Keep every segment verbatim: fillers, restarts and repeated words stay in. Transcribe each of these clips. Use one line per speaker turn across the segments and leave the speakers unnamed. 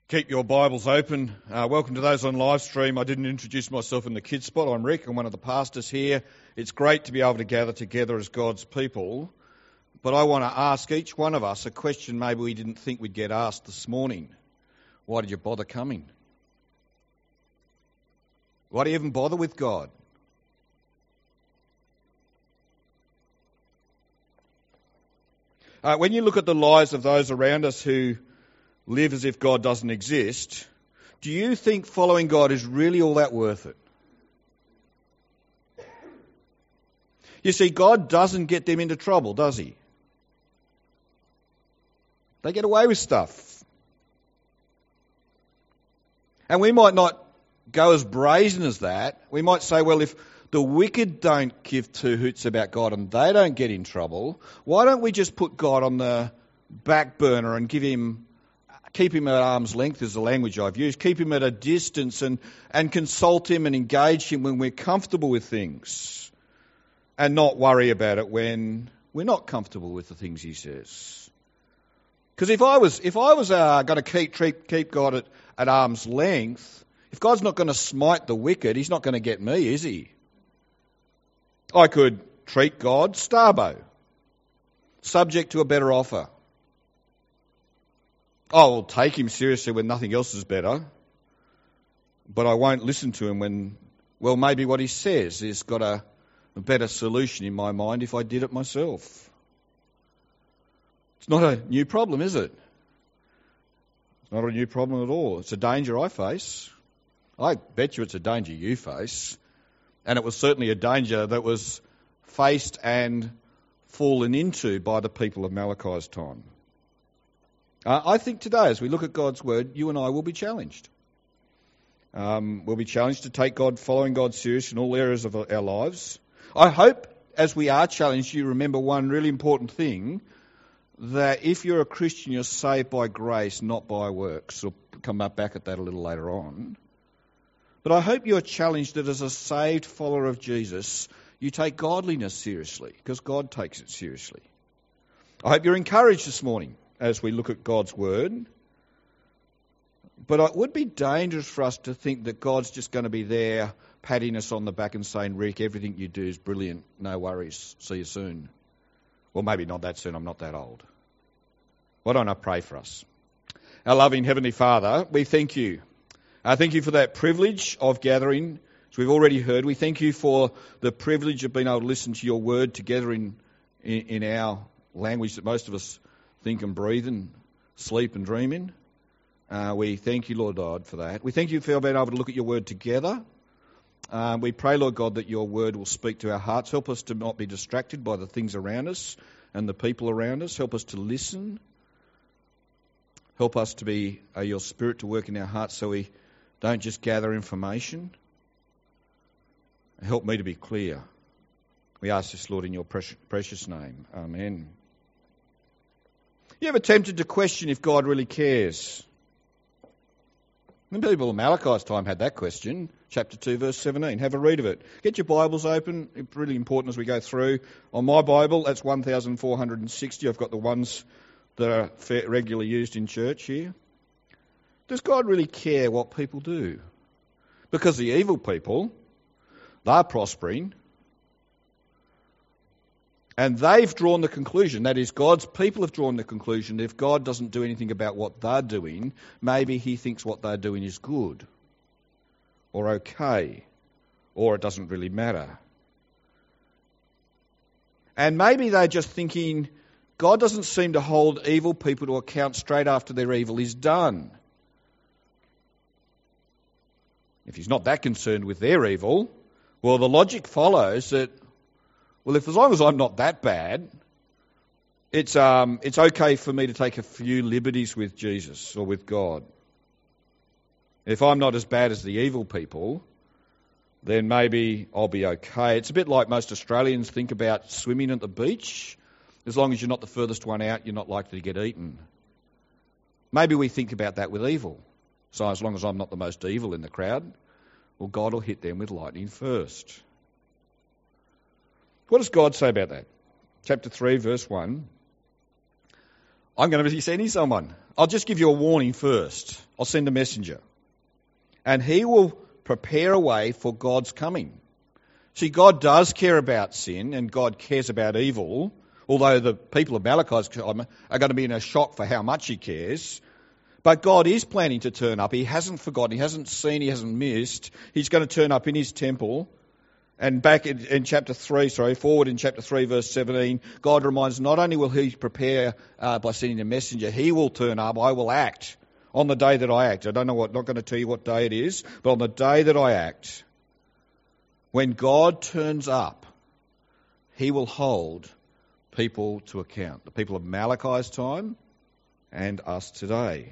Keep your Bibles open. Uh, welcome to those on live stream. I didn't introduce myself in the kids spot. I'm Rick. I'm one of the pastors here. It's great to be able to gather together as God's people. But I want to ask each one of us a question maybe we didn't think we'd get asked this morning. Why did you bother coming? Why do you even bother with God? Uh, when you look at the lives of those around us who live as if God doesn't exist, do you think following God is really all that worth it? You see, God doesn't get them into trouble, does he? They get away with stuff. And we might not go as brazen as that. We might say, well, if the wicked don't give two hoots about God and they don't get in trouble, why don't we just put God on the back burner and give him Keep him at arm's length is the language I've used. Keep him at a distance and, and consult him and engage him when we're comfortable with things. And not worry about it when we're not comfortable with the things he says. Because if I was if I was uh, going to keep, keep keep God at, at arm's length, if God's not going to smite the wicked, he's not going to get me, is he? I could treat God starbo, subject to a better offer. I will take him seriously when nothing else is better, but I won't listen to him when, well, maybe what he says has got a, a better solution in my mind if I did it myself. It's not a new problem, is it? It's not a new problem at all. It's a danger I face. I bet you it's a danger you face. And it was certainly a danger that was faced and fallen into by the people of Malachi's time. Uh, I think today, as we look at God's Word, you and I will be challenged. Um, we'll be challenged to take God, following God serious in all areas of our lives. I hope, as we are challenged, you remember one really important thing, that if you're a Christian, you're saved by grace, not by works. We'll come back at that a little later on. But I hope you're challenged that as a saved follower of Jesus, you take godliness seriously, because God takes it seriously. I hope you're encouraged this morning as we look at God's Word. But it would be dangerous for us to think that God's just going to be there patting us on the back and saying, Rick, everything you do is brilliant, no worries, see you soon. Well, maybe not that soon, I'm not that old. Why don't I pray for us? Our loving Heavenly Father, we thank you. I thank you for that privilege of gathering, as we've already heard. We thank you for the privilege of being able to listen to your Word together in, in, in our language that most of us think and breathe and sleep and dream in. Uh, we thank you, Lord God, for that. We thank you for being able to look at your word together. Uh, we pray, Lord God, that your word will speak to our hearts. Help us to not be distracted by the things around us and the people around us. Help us to listen. Help us to be uh, your spirit to work in our hearts so we don't just gather information. Help me to be clear. We ask this, Lord, in your precious, precious name. Amen. You ever tempted to question if God really cares? The people of Malachi's time had that question. Chapter two, verse seventeen. Have a read of it. Get your Bibles open. It's really important as we go through. On my Bible, that's one thousand four hundred sixty. I've got the ones that are regularly used in church here. Does God really care what people do? Because the evil people, they're prospering. And they've drawn the conclusion, that is, God's people have drawn the conclusion that if God doesn't do anything about what they're doing, maybe he thinks what they're doing is good or okay, or it doesn't really matter. And maybe they're just thinking, God doesn't seem to hold evil people to account straight after their evil is done. If he's not that concerned with their evil, well, the logic follows that, well, if as long as I'm not that bad, it's um it's okay for me to take a few liberties with Jesus or with God. If I'm not as bad as the evil people, then maybe I'll be okay. It's a bit like most Australians think about swimming at the beach. As long as you're not the furthest one out, you're not likely to get eaten. Maybe we think about that with evil. So as long as I'm not the most evil in the crowd, well, God will hit them with lightning first. What does God say about that? Chapter three, verse one. I'm going to be sending someone. I'll just give you a warning first. I'll send a messenger. And he will prepare a way for God's coming. See, God does care about sin and God cares about evil, although the people of Malachi's time are going to be in a shock for how much he cares. But God is planning to turn up. He hasn't forgotten. He hasn't seen. He hasn't missed. He's going to turn up in his temple. And back in, in chapter three, sorry, forward in chapter three, verse seventeen, God reminds not only will he prepare uh, by sending a messenger, he will turn up, I will act on the day that I act. I don't know what, not going to tell you what day it is, but on the day that I act, when God turns up, he will hold people to account. The people of Malachi's time and us today.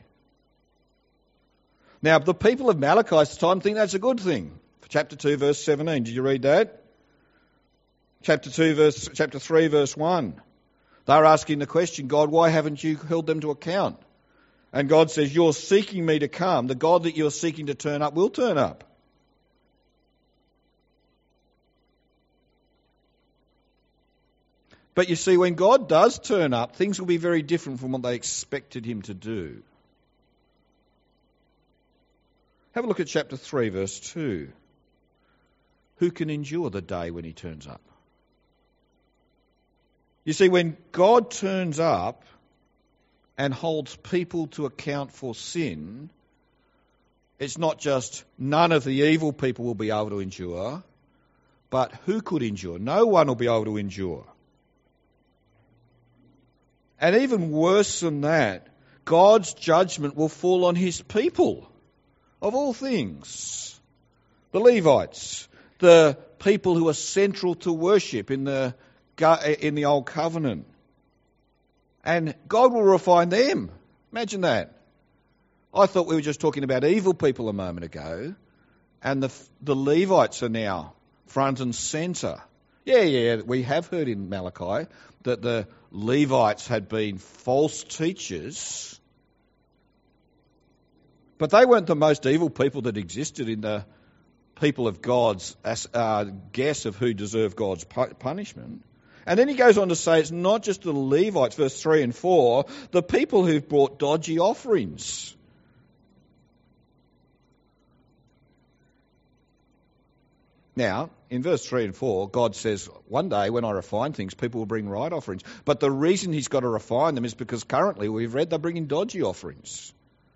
Now, the people of Malachi's time think that's a good thing. Chapter two, verse seventeen. Did you read that? Chapter two, verse, chapter three, verse one. They're asking the question, God, why haven't you held them to account? And God says, you're seeking me to come. The God that you're seeking to turn up will turn up. But you see, when God does turn up, things will be very different from what they expected him to do. Have a look at chapter three, verse two. Who can endure the day when he turns up? You see, when God turns up and holds people to account for sin, it's not just none of the evil people will be able to endure, but who could endure? No one will be able to endure. And even worse than that, God's judgment will fall on his people, of all things. The Levites, the people who are central to worship in the in the Old Covenant. And God will refine them. Imagine that. I thought we were just talking about evil people a moment ago, and the the Levites are now front and centre. Yeah, yeah, we have heard in Malachi that the Levites had been false teachers, but they weren't the most evil people that existed in the people of God's uh, guess of who deserved God's punishment. And then he goes on to say it's not just the Levites, verse three and four, the people who've brought dodgy offerings. Now, in verse three and four, God says, one day when I refine things, people will bring right offerings. But the reason he's got to refine them is because currently we've read they're bringing dodgy offerings.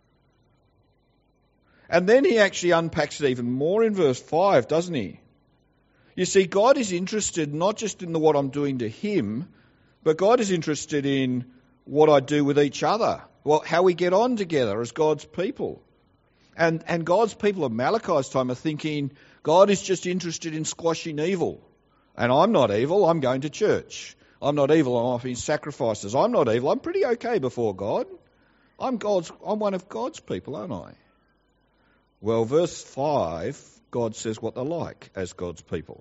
And then he actually unpacks it even more in verse five, doesn't he? You see, God is interested not just in the, what I'm doing to him, but God is interested in what I do with each other, well, how we get on together as God's people. And, and God's people of Malachi's time are thinking, God is just interested in squashing evil. And I'm not evil, I'm going to church. I'm not evil, I'm offering sacrifices. I'm not evil, I'm pretty okay before God. I'm God's. I'm one of God's people, aren't I? Well, verse five, God says what they're like as God's people.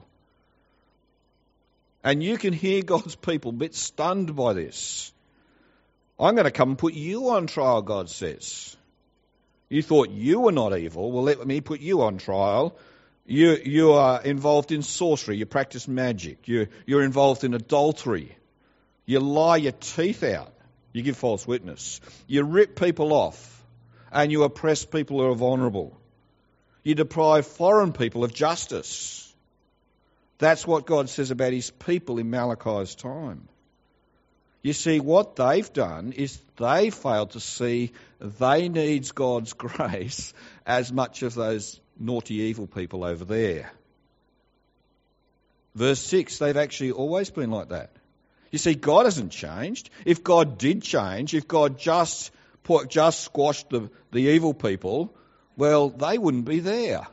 And you can hear God's people a bit stunned by this. I'm going to come and put you on trial, God says. You thought you were not evil. Well, let me put you on trial. You, you are involved in sorcery. You practice magic. You, you're involved in adultery. You lie your teeth out. You give false witness. You rip people off. And you oppress people who are vulnerable. You deprive foreign people of justice. That's what God says about his people in Malachi's time. You see, what they've done is they failed to see they need God's grace as much as those naughty evil people over there. Verse six, they've actually always been like that. You see, God hasn't changed. If God did change, if God just put, just squashed the, the evil people, well, they wouldn't be there.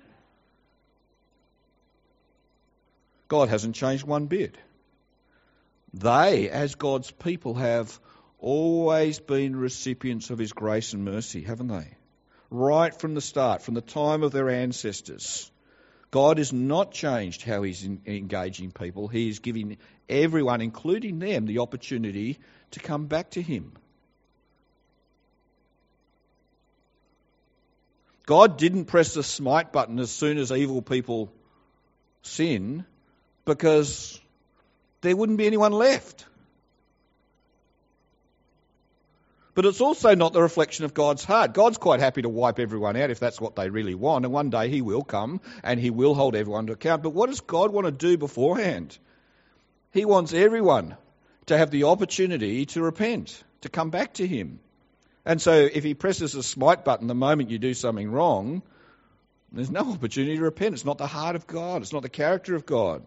God hasn't changed one bit. They, as God's people, have always been recipients of his grace and mercy, haven't they? Right from the start, from the time of their ancestors. God has not changed how he's in, engaging people. He is giving everyone, including them, the opportunity to come back to him. God didn't press the smite button as soon as evil people sin, because there wouldn't be anyone left. But it's also not the reflection of God's heart. God's quite happy to wipe everyone out if that's what they really want. And one day he will come and he will hold everyone to account. But what does God want to do beforehand? He wants everyone to have the opportunity to repent, to come back to him. And so if he presses the smite button the moment you do something wrong, there's no opportunity to repent. It's not the heart of God. It's not the character of God.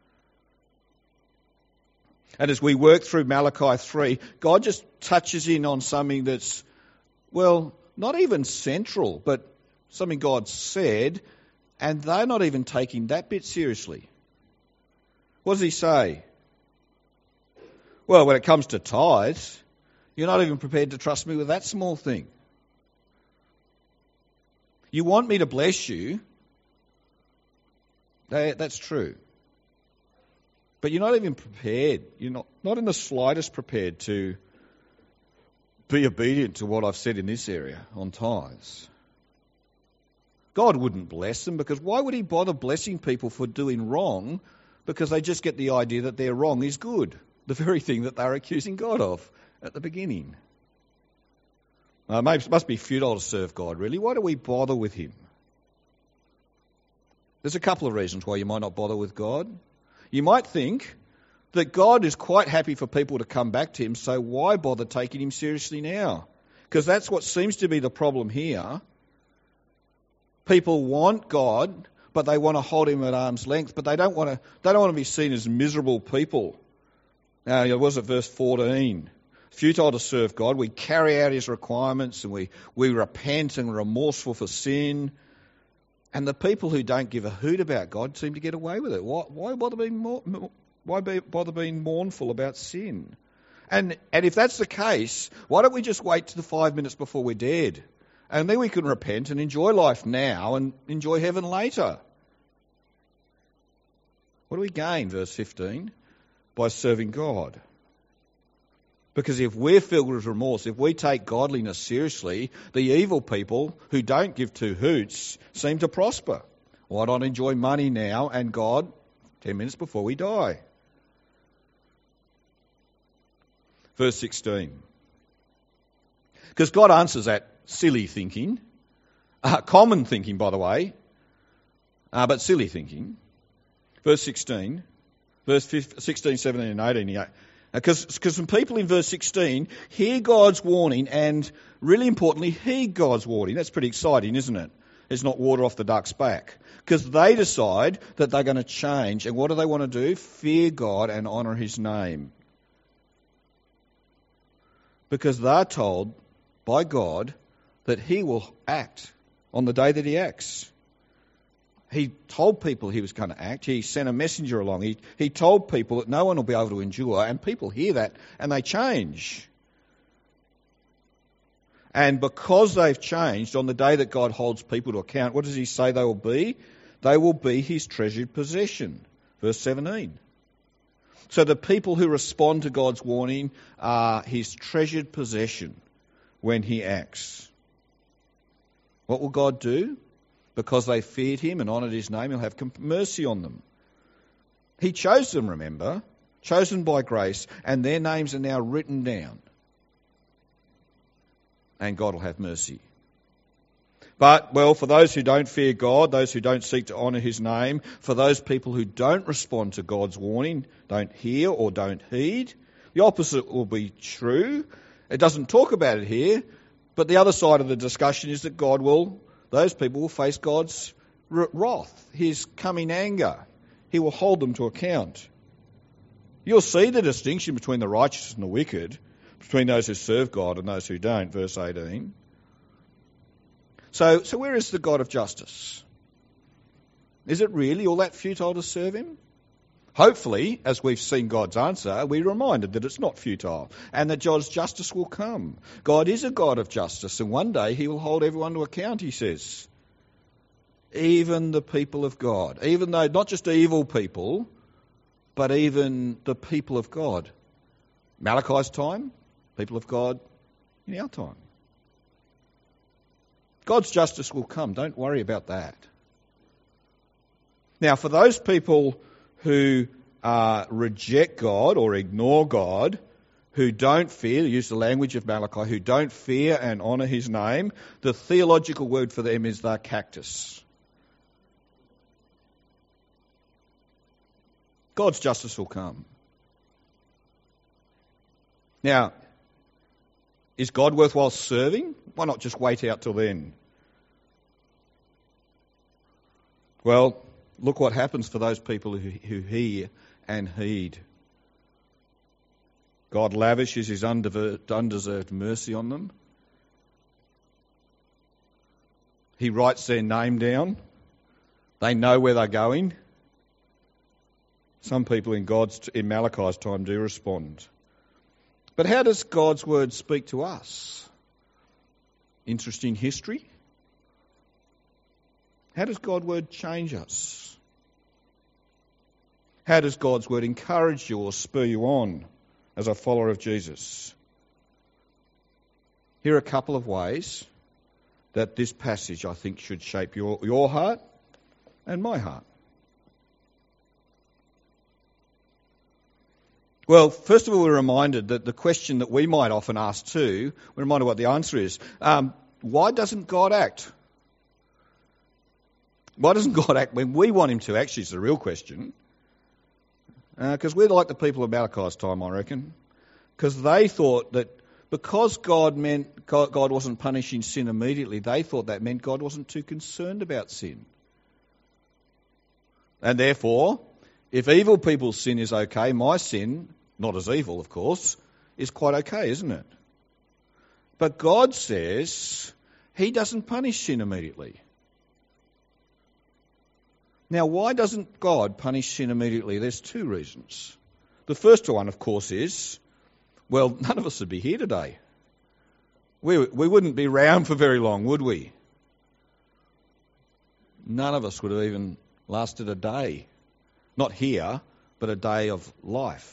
And as we work through Malachi three, God just touches in on something that's, well, not even central, but something God said, and they're not even taking that bit seriously. What does he say? Well, when it comes to tithes, you're not even prepared to trust me with that small thing. You want me to bless you, that's true. But you're not even prepared, you're not, not in the slightest prepared to be obedient to what I've said in this area on tithes. God wouldn't bless them, because why would he bother blessing people for doing wrong? Because they just get the idea that their wrong is good, the very thing that they're accusing God of at the beginning. Uh, maybe it must be futile to serve God, really. Why do we bother with him? There's a couple of reasons why you might not bother with God. You might think that God is quite happy for people to come back to him, so why bother taking him seriously now? Because that's what seems to be the problem here. People want God, but they want to hold him at arm's length, but they don't want to, they don't want to be seen as miserable people. Now, it was at verse fourteen. Futile to serve God. We carry out his requirements and we, we repent and are remorseful for sin. And the people who don't give a hoot about God seem to get away with it. Why, why bother being more, why be, bother being mournful about sin? And and if that's the case, why don't we just wait to the five minutes before we're dead? And then we can repent and enjoy life now and enjoy heaven later. What do we gain, verse fifteen? By serving God. Because if we're filled with remorse, if we take godliness seriously, the evil people who don't give two hoots seem to prosper. Why not enjoy money now and God ten minutes before we die? Verse sixteen. Because God answers that silly thinking, uh, common thinking, by the way, uh, but silly thinking. Verse sixteen, verse sixteen, seventeen and eighteen. Yeah. Because because some people in verse sixteen hear God's warning and, really importantly, heed God's warning. That's pretty exciting, isn't it? It's not water off the duck's back. Because they decide that they're going to change. And what do they want to do? Fear God and honour his name. Because they're told by God that he will act on the day that he acts. He told people he was going to act. He sent a messenger along. He, he told people that no one will be able to endure, and people hear that and they change. And because they've changed, on the day that God holds people to account, what does he say they will be? They will be his treasured possession. Verse seventeen. So the people who respond to God's warning are his treasured possession when he acts. What will God do? Because they feared him and honoured his name, he'll have mercy on them. He chose them, remember, chosen by grace, and their names are now written down. And God will have mercy. But, well, for those who don't fear God, those who don't seek to honour his name, for those people who don't respond to God's warning, don't hear or don't heed, the opposite will be true. It doesn't talk about it here, but the other side of the discussion is that God will, those people will face God's wrath, his coming anger. He will hold them to account. You'll see the distinction between the righteous and the wicked, between those who serve God and those who don't, verse eighteen. So, so where is the God of justice? Is it really all that futile to serve him? Hopefully, as we've seen God's answer, we're reminded that it's not futile and that God's justice will come. God is a God of justice, and one day he will hold everyone to account, he says. Even the people of God, even though not just evil people, but even the people of God. Malachi's time, people of God in our time. God's justice will come. Don't worry about that. Now, for those people who uh, reject God or ignore God, who don't fear, use the language of Malachi, who don't fear and honour his name. The theological word for them is the cactus. God's justice will come. Now, is God worthwhile serving? Why not just wait out till then? Well, look what happens for those people who, who hear and heed. God lavishes his undeserved mercy on them. He writes their name down. They know where they're going. Some people in God's in Malachi's time do respond. But how does God's word speak to us? Interesting history. How does God's word change us? How does God's word encourage you or spur you on as a follower of Jesus? Here are a couple of ways that this passage, I think, should shape your, your heart and my heart. Well, first of all, we're reminded that the question that we might often ask too, we're reminded what the answer is. Um, why doesn't God act? Why doesn't God act when we want him to? Actually, it's the real question. Because uh, we're like the people of Malachi's time, I reckon. Because they thought that because God meant God, God wasn't punishing sin immediately, they thought that meant God wasn't too concerned about sin. And therefore, if evil people's sin is okay, my sin, not as evil, of course, is quite okay, isn't it? But God says he doesn't punish sin immediately. Now, why doesn't God punish sin immediately? There's two reasons. The first one, of course, is, well, none of us would be here today. We, we wouldn't be around for very long, would we? None of us would have even lasted a day. Not here, but a day of life.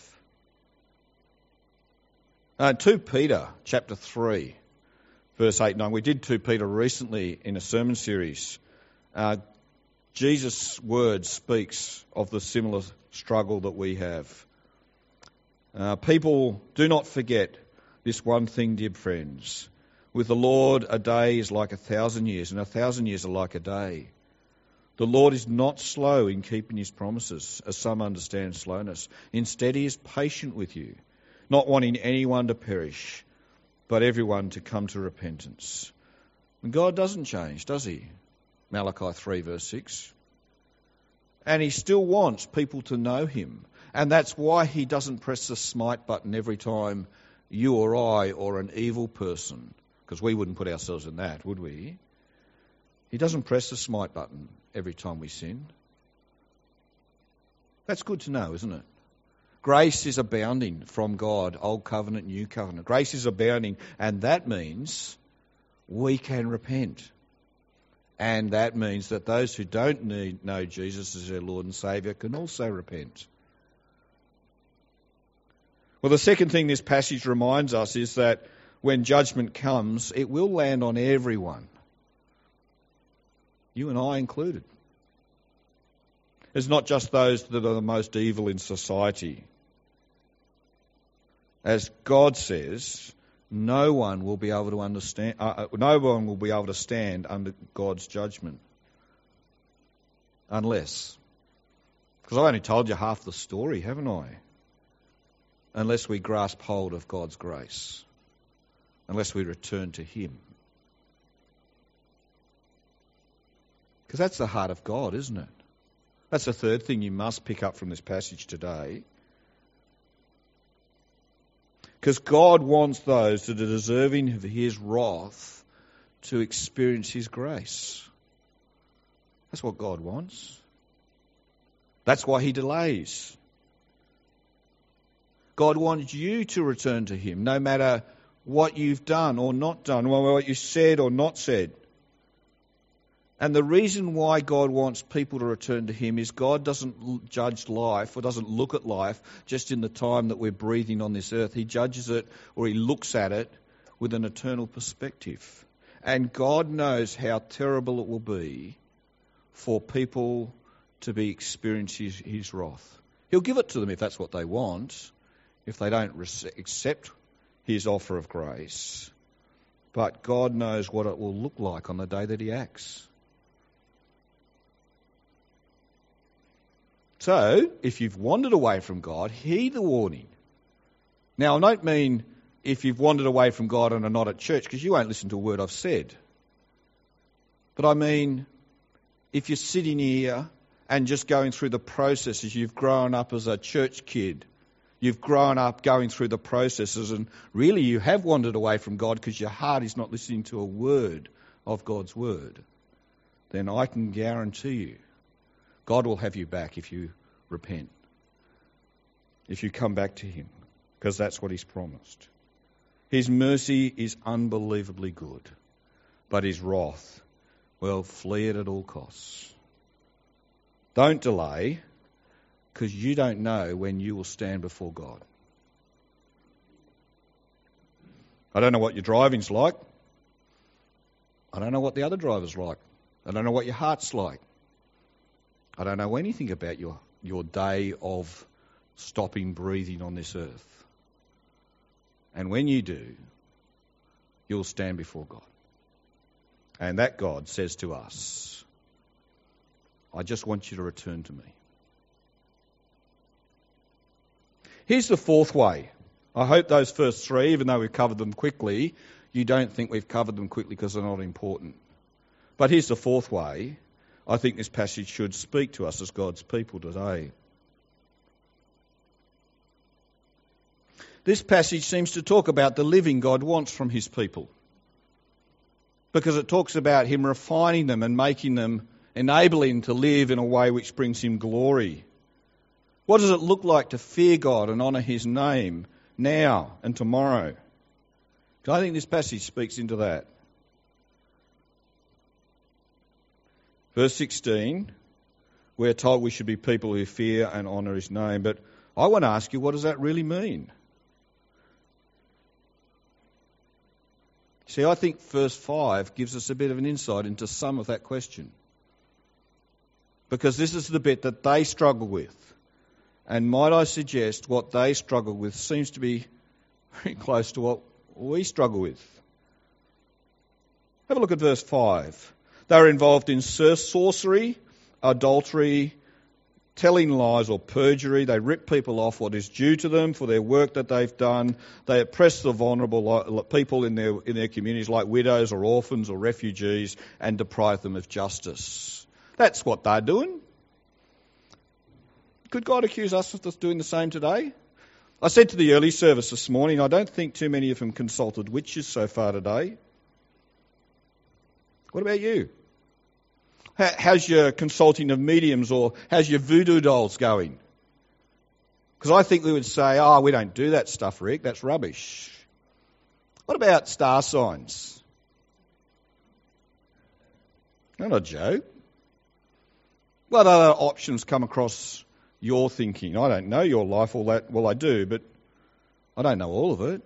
Uh, Second Peter chapter three, verse eight and nine. We did Second Peter recently in a sermon series. Uh, Jesus' word speaks of the similar struggle that we have. Uh, people, do not forget this one thing, dear friends. With the Lord, a day is like a thousand years, and a thousand years are like a day. The Lord is not slow in keeping his promises, as some understand slowness. Instead, he is patient with you, not wanting anyone to perish, but everyone to come to repentance. And God doesn't change, does he? Malachi three, verse six. And he still wants people to know him. And that's why he doesn't press the smite button every time you or I or an evil person, because we wouldn't put ourselves in that, would we? He doesn't press the smite button every time we sin. That's good to know, isn't it? Grace is abounding from God, Old Covenant, New Covenant. Grace is abounding, and that means we can repent. And that means that those who don't need, know Jesus as their Lord and Saviour can also repent. Well, the second thing this passage reminds us is that when judgment comes, it will land on everyone. You and I included. It's not just those that are the most evil in society. As God says, no one will be able to understand. Uh, no one will be able to stand under God's judgment, unless, because I've only told you half the story, haven't I? Unless we grasp hold of God's grace, unless we return to Him, because that's the heart of God, isn't it? That's the third thing you must pick up from this passage today. Because God wants those that are deserving of his wrath to experience his grace. That's what God wants. That's why he delays. God wants you to return to him, no matter what you've done or not done, or what you said or not said. And the reason why God wants people to return to him is God doesn't judge life or doesn't look at life just in the time that we're breathing on this earth. He judges it, or he looks at it with an eternal perspective. And God knows how terrible it will be for people to be experiencing his, his wrath. He'll give it to them if that's what they want. if they don't rec- accept his offer of grace. But God knows what it will look like on the day that he acts. So, if you've wandered away from God, heed the warning. Now, I don't mean if you've wandered away from God and are not at church, because you won't listen to a word I've said. But I mean, if you're sitting here and just going through the processes, you've grown up as a church kid, you've grown up going through the processes, and really you have wandered away from God because your heart is not listening to a word of God's word, then I can guarantee you God will have you back if you repent, if you come back to him, because that's what he's promised. His mercy is unbelievably good, but his wrath, well, flee it at all costs. Don't delay, because you don't know when you will stand before God. I don't know what your driving's like. I don't know what the other driver's like. I don't know what your heart's like. I don't know anything about your, your day of stopping breathing on this earth. And when you do, you'll stand before God. And that God says to us, I just want you to return to me. Here's the fourth way. I hope those first three, even though we've covered them quickly, you don't think we've covered them quickly because they're not important. But here's the fourth way. I think this passage should speak to us as God's people today. This passage seems to talk about the living God wants from his people, because it talks about him refining them and making them, enabling to live in a way which brings him glory. What does it look like to fear God and honour his name now and tomorrow? I think this passage speaks into that. Verse sixteen, we're told we should be people who fear and honour his name. But I want to ask you, what does that really mean? See, I think verse five gives us a bit of an insight into some of that question. Because this is the bit that they struggle with. And might I suggest what they struggle with seems to be very close to what we struggle with. Have a look at verse five. They were involved in sorcery, adultery, telling lies or perjury. They rip people off what is due to them for their work that they've done. They oppress the vulnerable people in their in their communities, like widows or orphans or refugees, and deprive them of justice. That's what they're doing. Could God accuse us of doing the same today? I said to the early service this morning, I don't think too many of them consulted witches so far today. What about you? How's your consulting of mediums, or how's your voodoo dolls going? Because I think we would say, oh, we don't do that stuff, Rick, that's rubbish. What about star signs? Not a joke. What other options come across your thinking? I don't know your life all that, well I do, but I don't know all of it.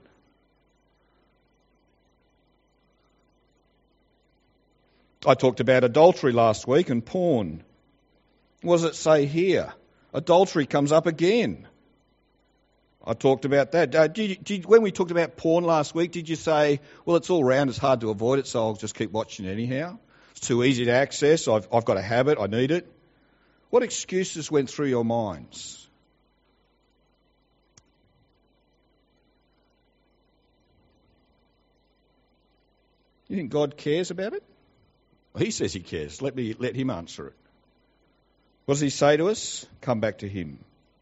I talked about adultery last week and porn. What does it say here? Adultery comes up again. I talked about that. Uh, did, did, when we talked about porn last week, did you say, well, it's all round, it's hard to avoid it, so I'll just keep watching it anyhow? It's too easy to access, I've, I've got a habit, I need it. What excuses went through your minds? You think God cares about it? Well, he says he cares. Let me let him answer it. What does he say to us? Come back to him.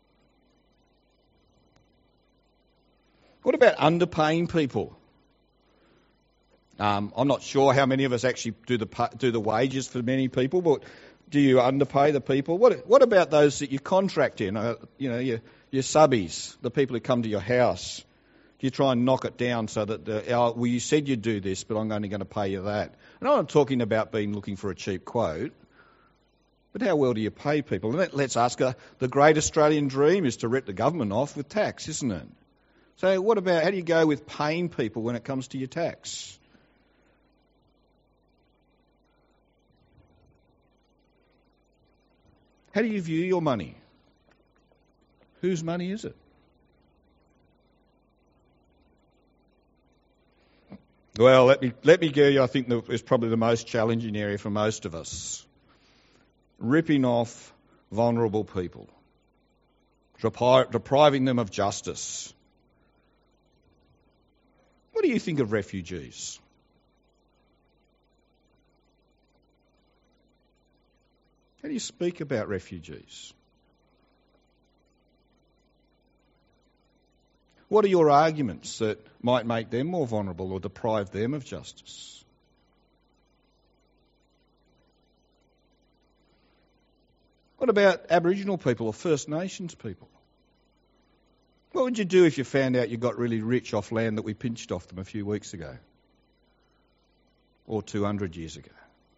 What about underpaying people? Um, I'm not sure how many of us actually do the do the wages for many people, but do you underpay the people? What what about those that you contract in? Uh, you know, your your subbies, the people who come to your house. Do you try and knock it down so that, the, oh, well, you said you'd do this, but I'm only going to pay you that? And I'm not talking about being looking for a cheap quote, but how well do you pay people? And let's ask her, the great Australian dream is to rip the government off with tax, isn't it? So what about, how do you go with paying people when it comes to your tax? How do you view your money? Whose money is it? Well, let me let me give you, I think that is probably the most challenging area for most of us. Ripping off vulnerable people. Depri- depriving them of justice. What do you think of refugees? How do you speak about refugees? What are your arguments that might make them more vulnerable or deprive them of justice? What about Aboriginal people or First Nations people? What would you do if you found out you got really rich off land that we pinched off them a few weeks ago? Or two hundred years ago?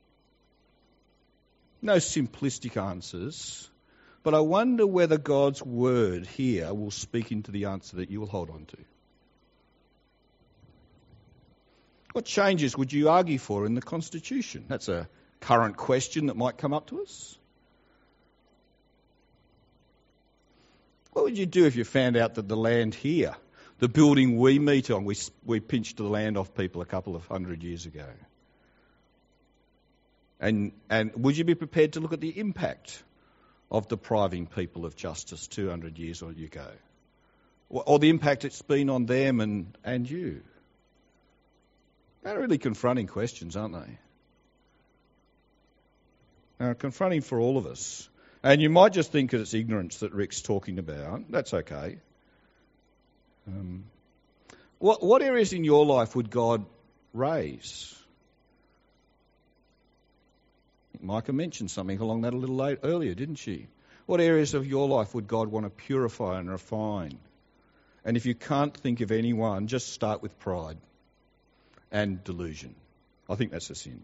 No simplistic answers, but I wonder whether God's word here will speak into the answer that you will hold on to. What changes would you argue for in the Constitution? That's a current question that might come up to us. What would you do if you found out that the land here, the building we meet on, we, we pinched the land off people a couple of hundred years ago? And, and would you be prepared to look at the impact of depriving people of justice two hundred years ago? Or, or the impact it's been on them and, and you? They're really confronting questions, aren't they? They're confronting for all of us. And you might just think that it's ignorance that Rick's talking about. That's okay. Um, what, what areas in your life would God raise? Micah mentioned something along that a little late, earlier, didn't she? What areas of your life would God want to purify and refine? And if you can't think of any one, just start with pride and delusion. I think that's a sin.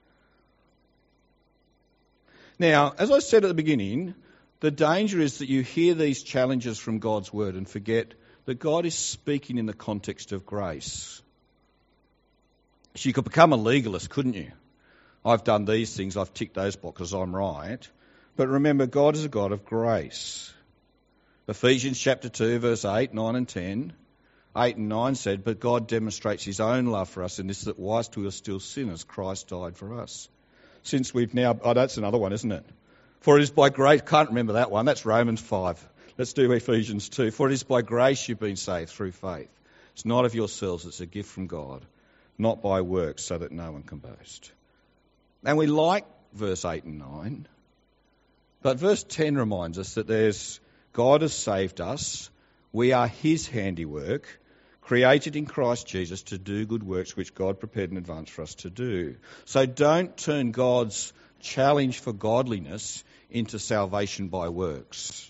Now, as I said at the beginning, the danger is that you hear these challenges from God's word and forget that God is speaking in the context of grace. So you could become a legalist, couldn't you? I've done these things, I've ticked those boxes, I'm right. But remember, God is a God of grace. Ephesians chapter two, verse eight, nine and ten. eight and nine said, but God demonstrates his own love for us in this, that whilst we were still sinners, Christ died for us. Since we've now, oh, that's another one, isn't it? For it is by grace, can't remember that one, that's Romans five. Let's do Ephesians two. For it is by grace you've been saved through faith. It's not of yourselves, it's a gift from God, not by works, so that no one can boast. And we like verse eight and nine, but verse ten reminds us that there's God has saved us, we are his handiwork, created in Christ Jesus to do good works which God prepared in advance for us to do. So don't turn God's challenge for godliness into salvation by works.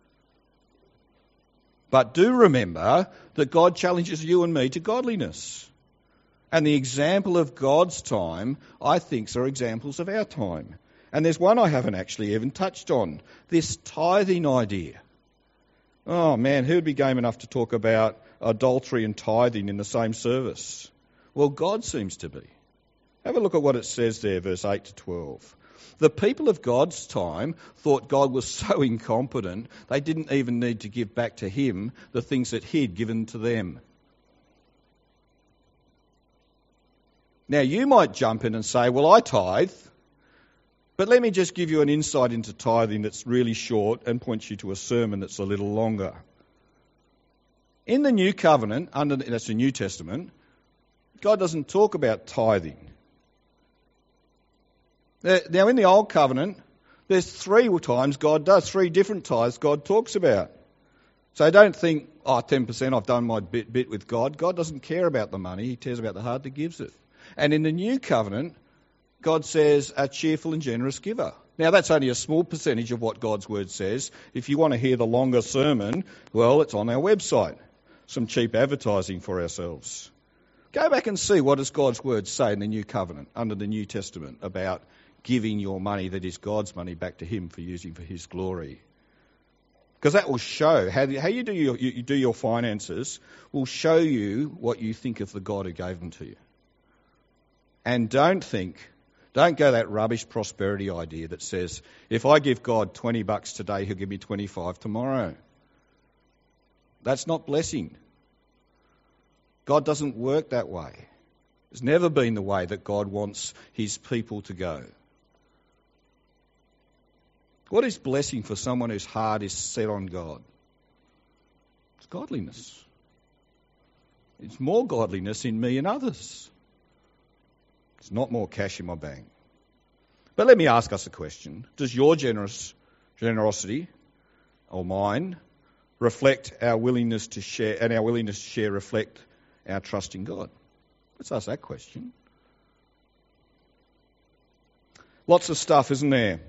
But do remember that God challenges you and me to godliness. And the example of God's time, I think, are examples of our time. And there's one I haven't actually even touched on, this tithing idea. Oh man, who'd be game enough to talk about adultery and tithing in the same service? Well, God seems to be. Have a look at what it says there, verse eight to twelve. The people of God's time thought God was so incompetent, they didn't even need to give back to him the things that he'd given to them. Now, you might jump in and say, well, I tithe, but let me just give you an insight into tithing that's really short and point you to a sermon that's a little longer. In the New Covenant, under that's the New Testament, God doesn't talk about tithing. Now, in the Old Covenant, there's three times God does, three different tithes God talks about. So don't think, oh, ten percent, I've done my bit, bit with God. God doesn't care about the money, he cares about the heart that gives it. And in the New Covenant, God says a cheerful and generous giver. Now, that's only a small percentage of what God's word says. If you want to hear the longer sermon, well, it's on our website. Some cheap advertising for ourselves. Go back and see what does God's word say in the New Covenant, under the New Testament, about giving your money that is God's money back to him for using for his glory. Because that will show, how, how you, do your, you, you do your finances will show you what you think of the God who gave them to you. And don't think, don't go that rubbish prosperity idea that says, if I give God twenty bucks today, he'll give me twenty-five tomorrow. That's not blessing. God doesn't work that way. It's never been the way that God wants his people to go. What is blessing for someone whose heart is set on God? It's godliness. It's more godliness in me and others. It's not more cash in my bank. But let me ask us a question. Does your generous generosity or mine reflect our willingness to share, and our willingness to share reflect our trust in God? Let's ask that question. Lots of stuff, isn't there?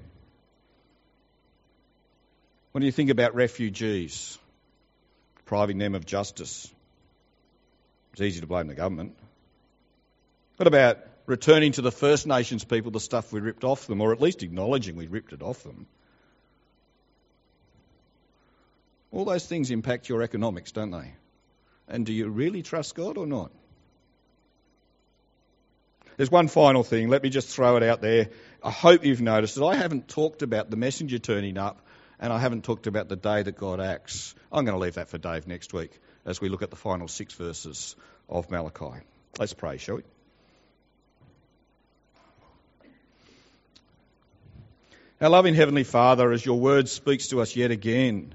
What do you think about refugees? Depriving them of justice. It's easy to blame the government. What about returning to the First Nations people the stuff we ripped off them, or at least acknowledging we ripped it off them? All those things impact your economics, don't they? And do you really trust God or not? There's one final thing. Let me just throw it out there. I hope you've noticed that I haven't talked about the messenger turning up, and I haven't talked about the day that God acts. I'm going to leave that for Dave next week as we look at the final six verses of Malachi. Let's pray, shall we? Our loving Heavenly Father, as your word speaks to us yet again,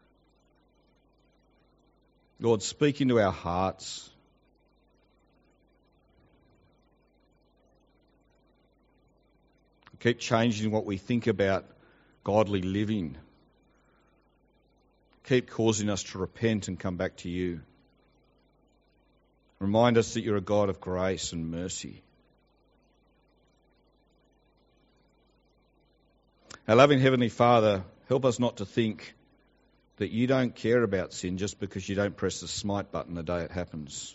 Lord, speak into our hearts. Keep changing what we think about godly living. Keep causing us to repent and come back to you. Remind us that you're a God of grace and mercy. Our loving Heavenly Father, help us not to think that you don't care about sin just because you don't press the smite button the day it happens.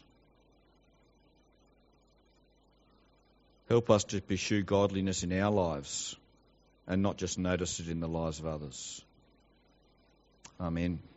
Help us to pursue godliness in our lives and not just notice it in the lives of others. Amen.